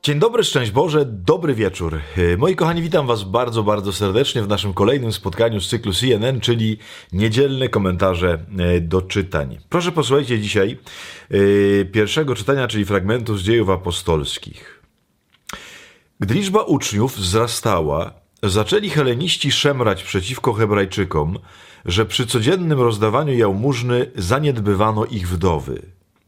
Dzień dobry, szczęść Boże, dobry wieczór. Moi kochani, witam was bardzo, bardzo serdecznie w naszym kolejnym spotkaniu z cyklu CNN, czyli niedzielne komentarze do czytań. Proszę posłuchajcie dzisiaj pierwszego czytania, czyli fragmentu z Dziejów Apostolskich. Gdy liczba uczniów wzrastała, zaczęli heleniści szemrać przeciwko Hebrajczykom, że przy codziennym rozdawaniu jałmużny zaniedbywano ich wdowy.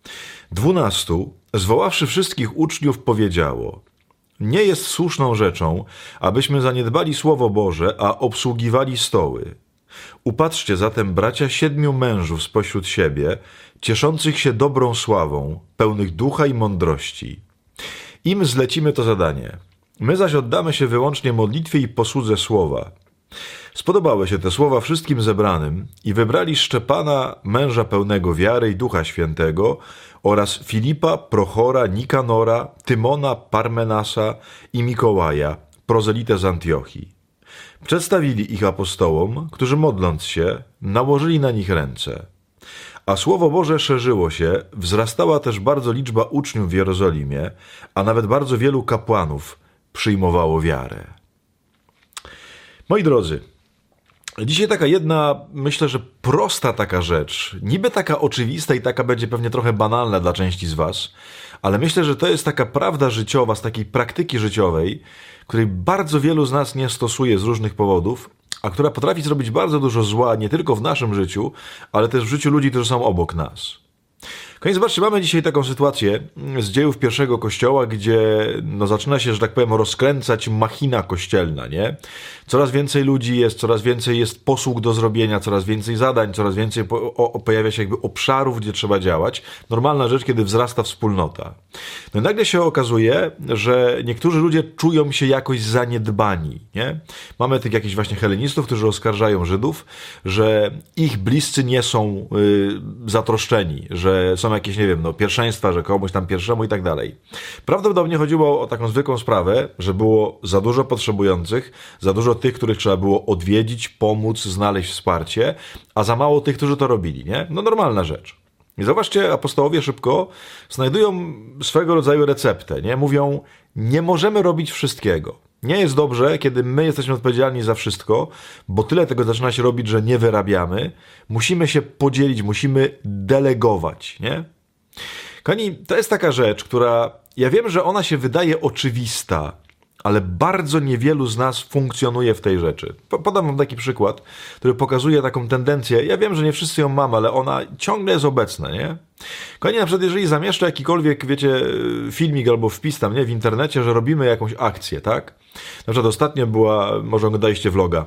12, zwoławszy wszystkich uczniów, powiedziało: nie jest słuszną rzeczą, abyśmy zaniedbali Słowo Boże, a obsługiwali stoły. Upatrzcie zatem, bracia, 7 mężów spośród siebie, cieszących się dobrą sławą, pełnych ducha i mądrości. Im zlecimy to zadanie. My zaś oddamy się wyłącznie modlitwie i posłudze słowa. Spodobały się te słowa wszystkim zebranym i wybrali Szczepana, męża pełnego wiary i Ducha Świętego, oraz Filipa, Prochora, Nikanora, Tymona, Parmenasa i Mikołaja, prozelitę z Antiochii. Przedstawili ich apostołom, którzy modląc się, nałożyli na nich ręce. A Słowo Boże szerzyło się, wzrastała też bardzo liczba uczniów w Jerozolimie, a nawet bardzo wielu kapłanów przyjmowało wiarę. Moi drodzy, dzisiaj taka jedna, myślę, że prosta taka rzecz, niby taka oczywista i taka będzie pewnie trochę banalna dla części z was, ale myślę, że to jest taka prawda życiowa, z takiej praktyki życiowej, której bardzo wielu z nas nie stosuje z różnych powodów, a która potrafi zrobić bardzo dużo zła nie tylko w naszym życiu, ale też w życiu ludzi, którzy są obok nas. Koniec, zobaczcie, mamy dzisiaj taką sytuację z dziejów pierwszego kościoła, gdzie zaczyna się, że tak powiem, rozkręcać machina kościelna, nie? Coraz więcej ludzi jest, coraz więcej jest posług do zrobienia, coraz więcej zadań, coraz więcej pojawia się jakby obszarów, gdzie trzeba działać. Normalna rzecz, kiedy wzrasta wspólnota. No i nagle się okazuje, że niektórzy ludzie czują się jakoś zaniedbani, nie? Mamy tych jakichś właśnie helenistów, którzy oskarżają Żydów, że ich bliscy nie są zatroszczeni, że są jakieś, nie wiem, pierwszeństwa, że komuś tam pierwszemu i tak dalej. Prawdopodobnie chodziło o taką zwykłą sprawę, że było za dużo potrzebujących, za dużo tych, których trzeba było odwiedzić, pomóc, znaleźć wsparcie, a za mało tych, którzy to robili, nie? No normalna rzecz. I zobaczcie, apostołowie szybko znajdują swego rodzaju receptę, nie? Mówią, nie możemy robić wszystkiego. Nie jest dobrze, kiedy my jesteśmy odpowiedzialni za wszystko, bo tyle tego zaczyna się robić, że nie wyrabiamy. Musimy się podzielić, musimy delegować, nie? Kochani, to jest taka rzecz, która, ja wiem, że ona się wydaje oczywista, ale bardzo niewielu z nas funkcjonuje w tej rzeczy. Podam wam taki przykład, który pokazuje taką tendencję. Ja wiem, że nie wszyscy ją mamy, ale ona ciągle jest obecna, nie? Kochani, na przykład jeżeli zamieszczę jakikolwiek, wiecie, filmik albo wpis tam, nie, w internecie, że robimy jakąś akcję, tak? Na przykład ostatnio była, może oglądaliście vloga,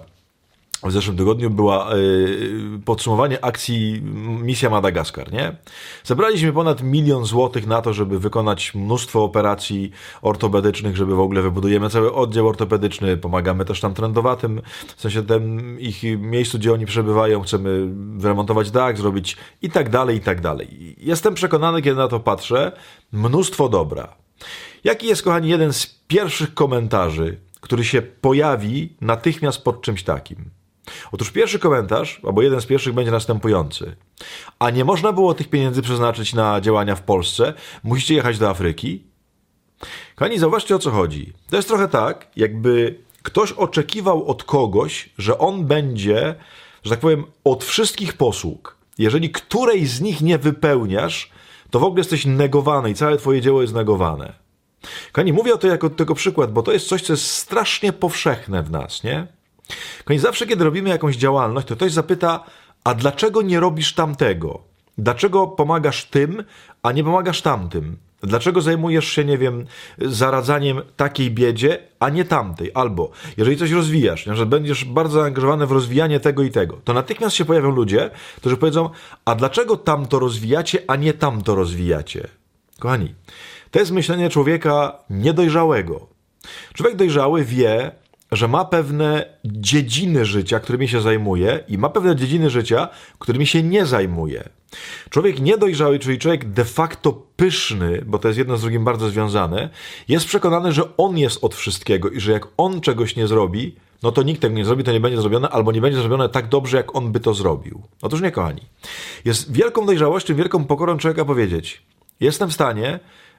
w zeszłym tygodniu była podsumowanie akcji Misja Madagaskar, nie? Zebraliśmy ponad 1 000 000 złotych na to, żeby wykonać mnóstwo operacji ortopedycznych, żeby w ogóle wybudujemy cały oddział ortopedyczny, pomagamy też tam trędowatym, w sensie tym ich miejscu, gdzie oni przebywają, chcemy wyremontować dach, zrobić i tak dalej, i tak dalej. Jestem przekonany, kiedy na to patrzę, mnóstwo dobra. Jaki jest, kochani, jeden z pierwszych komentarzy, który się pojawi natychmiast pod czymś takim? Otóż pierwszy komentarz, albo jeden z pierwszych będzie następujący. A nie można było tych pieniędzy przeznaczyć na działania w Polsce? Musicie jechać do Afryki? Kochani, zauważcie, o co chodzi. To jest trochę tak, jakby ktoś oczekiwał od kogoś, że on będzie, że tak powiem, od wszystkich posług. Jeżeli której z nich nie wypełniasz, to w ogóle jesteś negowany i całe twoje dzieło jest negowane. Kochani, mówię o to jako tego przykład, bo to jest coś, co jest strasznie powszechne w nas, nie? Kochani, zawsze kiedy robimy jakąś działalność, to ktoś zapyta, a dlaczego nie robisz tamtego? Dlaczego pomagasz tym, a nie pomagasz tamtym? Dlaczego zajmujesz się, nie wiem, zaradzaniem takiej biedzie, a nie tamtej? Albo, jeżeli coś rozwijasz, że będziesz bardzo zaangażowany w rozwijanie tego i tego, to natychmiast się pojawią ludzie, którzy powiedzą, a dlaczego tamto rozwijacie, a nie tamto rozwijacie? Kochani, to jest myślenie człowieka niedojrzałego. Człowiek dojrzały wie, że ma pewne dziedziny życia, którymi się zajmuje i ma pewne dziedziny życia, którymi się nie zajmuje. Człowiek niedojrzały, czyli człowiek de facto pyszny, bo to jest jedno z drugim bardzo związane, jest przekonany, że on jest od wszystkiego i że jak on czegoś nie zrobi, no to nikt tego nie zrobi, to nie będzie zrobione, albo nie będzie zrobione tak dobrze, jak on by to zrobił. Otóż nie, kochani. Jest wielką dojrzałością, wielką pokorą człowieka powiedzieć, jestem w stanie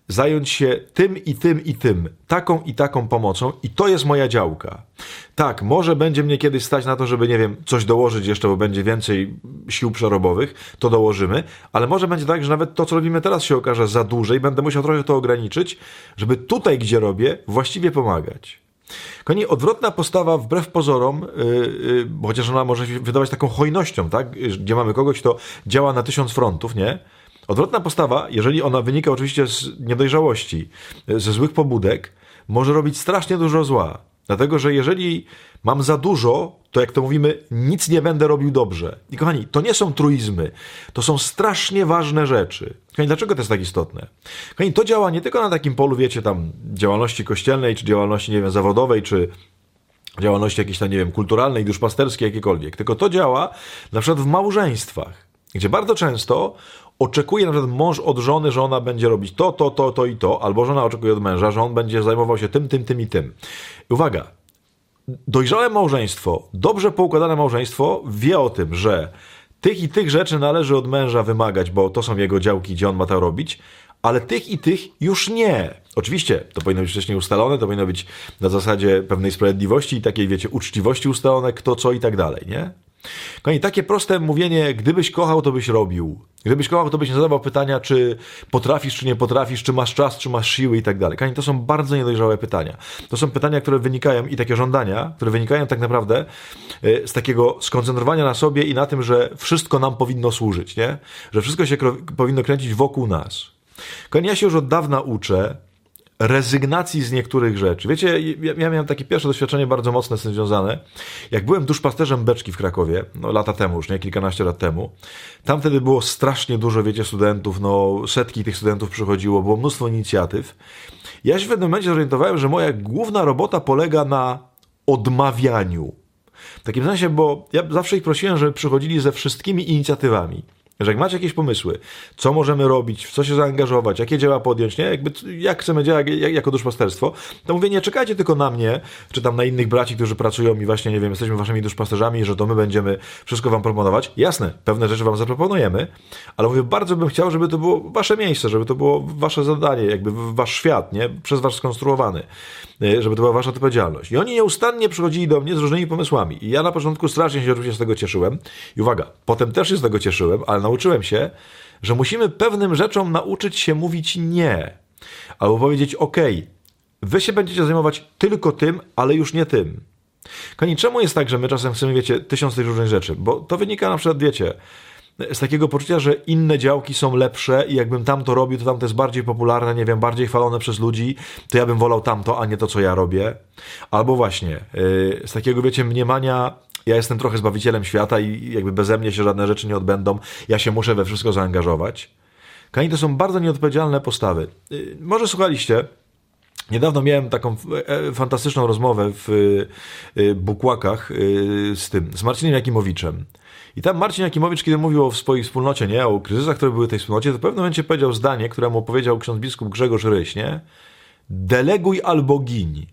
zająć się tym i tym i tym, taką i taką pomocą i to jest moja działka. Tak, może będzie mnie kiedyś stać na to, żeby, nie wiem, coś dołożyć jeszcze, bo będzie więcej sił przerobowych, to dołożymy, ale może będzie tak, że nawet to, co robimy teraz, się okaże za duże i będę musiał trochę to ograniczyć, żeby tutaj, gdzie robię, właściwie pomagać. Kochani, odwrotna postawa wbrew pozorom, bo chociaż ona może się wydawać taką hojnością, tak? Gdzie mamy kogoś, kto działa na 1000 frontów, nie? Odwrotna postawa, jeżeli ona wynika oczywiście z niedojrzałości, ze złych pobudek, może robić strasznie dużo zła. Dlatego, że jeżeli mam za dużo, to jak to mówimy, nic nie będę robił dobrze. I kochani, to nie są truizmy, to są strasznie ważne rzeczy. Kochani, dlaczego to jest tak istotne? Kochani, to działa nie tylko na takim polu, wiecie, tam działalności kościelnej, czy działalności, nie wiem, zawodowej, czy działalności jakiejś tam, nie wiem, kulturalnej, duszpasterskiej, jakiekolwiek. Tylko to działa na przykład w małżeństwach, gdzie bardzo często oczekuje na przykład mąż od żony, że ona będzie robić to i to, albo żona oczekuje od męża, że on będzie zajmował się tym i tym. I uwaga, dojrzałe małżeństwo, dobrze poukładane małżeństwo wie o tym, że tych i tych rzeczy należy od męża wymagać, bo to są jego działki, gdzie on ma to robić, ale tych i tych już nie. Oczywiście to powinno być wcześniej ustalone, to powinno być na zasadzie pewnej sprawiedliwości i takiej, wiecie, uczciwości ustalone, kto co i tak dalej, nie? Kochani, takie proste mówienie, gdybyś kochał, to byś robił. Gdybyś kochał, to byś nie zadawał pytania, czy potrafisz, czy nie potrafisz, czy masz czas, czy masz siły i tak dalej. Kochani, to są bardzo niedojrzałe pytania. To są pytania, które wynikają i takie żądania, które wynikają tak naprawdę z takiego skoncentrowania na sobie i na tym, że wszystko nam powinno służyć, nie? Że wszystko się powinno kręcić wokół nas. Kochani, ja się już od dawna uczę rezygnacji z niektórych rzeczy. Wiecie, ja miałem takie pierwsze doświadczenie bardzo mocne z tym związane. Jak byłem duszpasterzem Beczki w Krakowie, no lata temu już, nie? Kilkanaście lat temu, tam wtedy było strasznie dużo, wiecie, studentów, no setki tych studentów przychodziło, było mnóstwo inicjatyw. Ja się w pewnym momencie zorientowałem, że moja główna robota polega na odmawianiu. W takim sensie, bo ja zawsze ich prosiłem, żeby przychodzili ze wszystkimi inicjatywami. Że jak macie jakieś pomysły, co możemy robić, w co się zaangażować, jakie dzieła podjąć, nie? Jak chcemy działać jako duszpasterstwo, to mówię, nie czekajcie tylko na mnie, czy tam na innych braci, którzy pracują i właśnie, nie wiem, jesteśmy waszymi duszpasterzami, że to my będziemy wszystko wam proponować. Jasne, pewne rzeczy wam zaproponujemy, ale mówię, bardzo bym chciał, żeby to było wasze miejsce, żeby to było wasze zadanie, jakby wasz świat, nie? Przez was skonstruowany, żeby to była wasza odpowiedzialność. I oni nieustannie przychodzili do mnie z różnymi pomysłami. I ja na początku strasznie się oczywiście z tego cieszyłem. I uwaga, potem też się z tego cieszyłem, ale nauczyłem się, że musimy pewnym rzeczom nauczyć się mówić nie. Albo powiedzieć, okej, wy się będziecie zajmować tylko tym, ale już nie tym. Kochani, czemu jest tak, że my czasem chcemy, wiecie, 1000 tych różnych rzeczy? Bo to wynika na przykład, wiecie, z takiego poczucia, że inne działki są lepsze i jakbym tam to robił, to tam to jest bardziej popularne, nie wiem, bardziej chwalone przez ludzi, to ja bym wolał tamto, a nie to, co ja robię. Albo właśnie z takiego, wiecie, mniemania, ja jestem trochę zbawicielem świata i jakby beze mnie się żadne rzeczy nie odbędą, ja się muszę we wszystko zaangażować. Kochani, to są bardzo nieodpowiedzialne postawy. Może słuchaliście, niedawno miałem taką fantastyczną rozmowę w Bukłakach z Marcinem Jakimowiczem. I tam Marcin Jakimowicz, kiedy mówił o swojej wspólnocie, nie, o kryzysach, które były w tej wspólnocie, to w pewnym momencie powiedział zdanie, które mu powiedział ksiądz biskup Grzegorz Ryś, nie? Deleguj albo giń.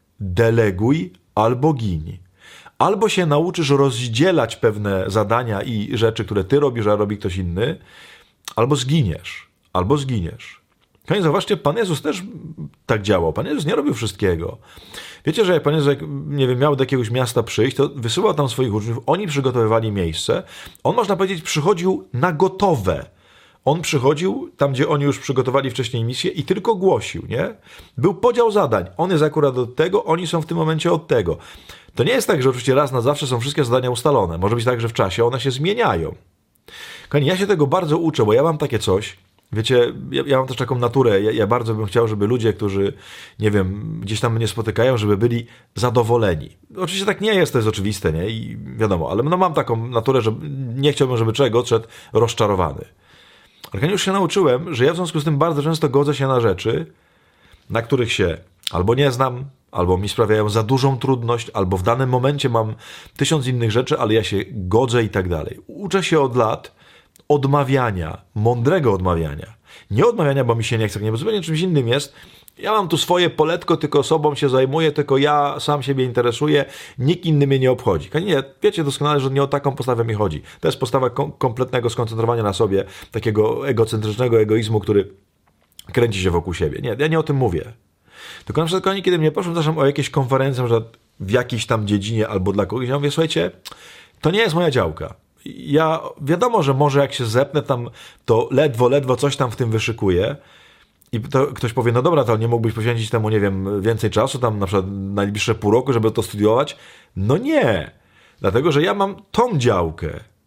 Deleguj albo giń. Albo się nauczysz rozdzielać pewne zadania i rzeczy, które ty robisz, a robi ktoś inny, albo zginiesz. Albo zginiesz. Kochani, zobaczcie, Pan Jezus też tak działał. Pan Jezus nie robił wszystkiego. Wiecie, że jak Pan Jezus, nie wiem, miał do jakiegoś miasta przyjść, to wysyłał tam swoich uczniów, oni przygotowywali miejsce. On, można powiedzieć, przychodził na gotowe. On przychodził tam, gdzie oni już przygotowali wcześniej misję i tylko głosił, nie? Był podział zadań. On jest akurat od tego, oni są w tym momencie od tego. To nie jest tak, że oczywiście raz na zawsze są wszystkie zadania ustalone. Może być tak, że w czasie one się zmieniają. Kochani, ja się tego bardzo uczę, bo ja mam takie coś. Wiecie, ja mam też taką naturę. Ja bardzo bym chciał, żeby ludzie, którzy, nie wiem, gdzieś tam mnie spotykają, żeby byli zadowoleni. Oczywiście tak nie jest, to jest oczywiste, nie? I wiadomo, ale no mam taką naturę, że nie chciałbym, żeby człowiek odszedł rozczarowany. Ale ja już się nauczyłem, że ja w związku z tym bardzo często godzę się na rzeczy, na których się albo nie znam, albo mi sprawiają za dużą trudność, albo w danym momencie mam 1000 innych rzeczy, ale ja się godzę i tak dalej. Uczę się od lat odmawiania, mądrego odmawiania. Nie odmawiania, bo mi się nie chce, nie, bo zupełnie czymś innym jest. Ja mam tu swoje poletko, tylko sobą się zajmuję, tylko ja sam siebie interesuję, nikt inny mnie nie obchodzi. Nie, wiecie doskonale, że nie o taką postawę mi chodzi. To jest postawa kompletnego skoncentrowania na sobie, takiego egocentrycznego egoizmu, który kręci się wokół siebie. Nie, ja nie o tym mówię. Tylko na przykład, kiedy mnie proszą czasem o jakieś konferencje, że w jakiejś tam dziedzinie albo dla kogoś, ja mówię, słuchajcie, to nie jest moja działka. Ja wiadomo, że może jak się zepnę tam, to ledwo coś tam w tym wyszykuję i to ktoś powie, no dobra, to nie mógłbyś poświęcić temu, nie wiem, więcej czasu, tam na przykład najbliższe pół roku, żeby to studiować. No nie, dlatego, że ja mam tą działkę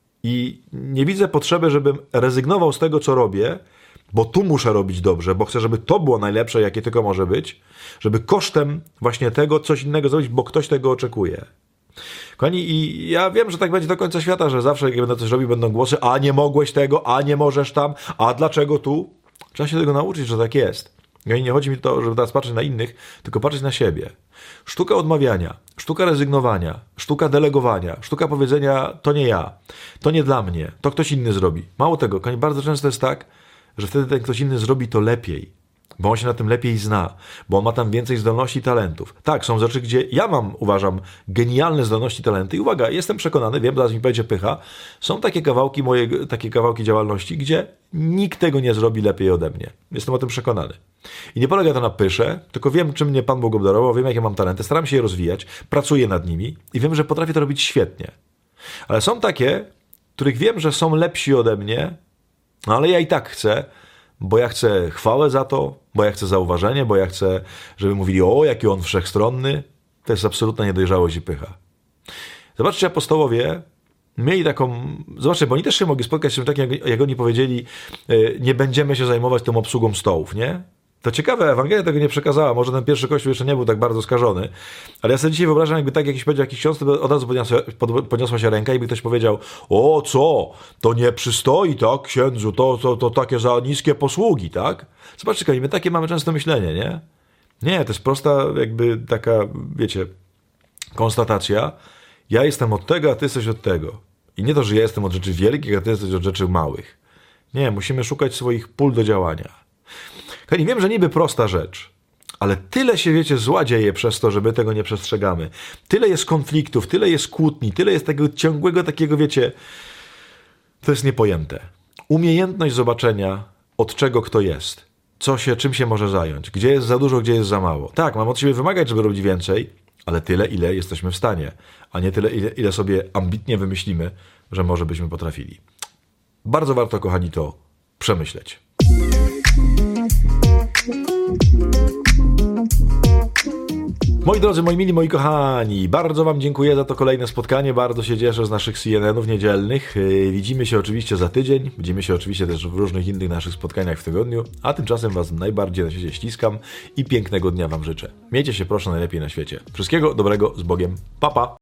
i nie widzę potrzeby, żebym rezygnował z tego, co robię, bo tu muszę robić dobrze, bo chcę, żeby to było najlepsze, jakie tylko może być, żeby kosztem właśnie tego coś innego zrobić, bo ktoś tego oczekuje. Kochani, i ja wiem, że tak będzie do końca świata, że zawsze jak będę coś robił, będą głosy, a nie mogłeś tego, a nie możesz tam, a dlaczego tu? Trzeba się tego nauczyć, że tak jest. I nie chodzi mi o to, żeby teraz patrzeć na innych, tylko patrzeć na siebie. Sztuka odmawiania, sztuka rezygnowania, sztuka delegowania, sztuka powiedzenia, to nie ja, to nie dla mnie, to ktoś inny zrobi. Mało tego, kochani, bardzo często jest tak, że wtedy ten ktoś inny zrobi to lepiej, bo on się na tym lepiej zna, bo on ma tam więcej zdolności i talentów. Tak, są rzeczy, gdzie ja mam, uważam, genialne zdolności i talenty i uwaga, jestem przekonany, wiem, zaraz mi będzie pycha, są takie kawałki działalności, gdzie nikt tego nie zrobi lepiej ode mnie. Jestem o tym przekonany. I nie polega to na pysze, tylko wiem, czym mnie Pan Bóg obdarował, wiem, jakie mam talenty, staram się je rozwijać, pracuję nad nimi i wiem, że potrafię to robić świetnie. Ale są takie, których wiem, że są lepsi ode mnie, ale ja i tak chcę, bo ja chcę chwałę za to, bo ja chcę zauważenie, bo ja chcę, żeby mówili, o, jaki on wszechstronny. To jest absolutna niedojrzałość i pycha. Zobaczcie, apostołowie mieli taką... Zobaczcie, bo oni też się mogli spotkać z czymś takim, jak oni powiedzieli, nie będziemy się zajmować tą obsługą stołów, nie? To ciekawe, Ewangelia tego nie przekazała. Może ten pierwszy kościół jeszcze nie był tak bardzo skażony. Ale ja sobie dzisiaj wyobrażam, jakby tak jakiś powiedział jakiś ksiądz, to by od razu podniosła się ręka i by ktoś powiedział, o co? To nie przystoi, tak, księdzu? To takie za niskie posługi, tak? Zobaczcie, my takie mamy często myślenie, nie? Nie, to jest prosta jakby taka, wiecie, konstatacja. Ja jestem od tego, a ty jesteś od tego. I nie to, że ja jestem od rzeczy wielkich, a ty jesteś od rzeczy małych. Nie, musimy szukać swoich pól do działania. Kochani, wiem, że niby prosta rzecz, ale tyle się, wiecie, zła dzieje przez to, że my tego nie przestrzegamy. Tyle jest konfliktów, tyle jest kłótni, tyle jest tego ciągłego takiego, wiecie, to jest niepojęte. Umiejętność zobaczenia, od czego kto jest, czym się może zająć, gdzie jest za dużo, gdzie jest za mało. Tak, mam od siebie wymagać, żeby robić więcej, ale tyle, ile jesteśmy w stanie, a nie tyle, ile sobie ambitnie wymyślimy, że może byśmy potrafili. Bardzo warto, kochani, to przemyśleć. Moi drodzy, moi mili, moi kochani, bardzo wam dziękuję za to kolejne spotkanie, bardzo się cieszę z naszych CNN-ów niedzielnych. Widzimy się oczywiście za tydzień, widzimy się oczywiście też w różnych innych naszych spotkaniach w tygodniu, a tymczasem was najbardziej na świecie ściskam i pięknego dnia wam życzę. Miejcie się proszę najlepiej na świecie. Wszystkiego dobrego, z Bogiem, pa pa!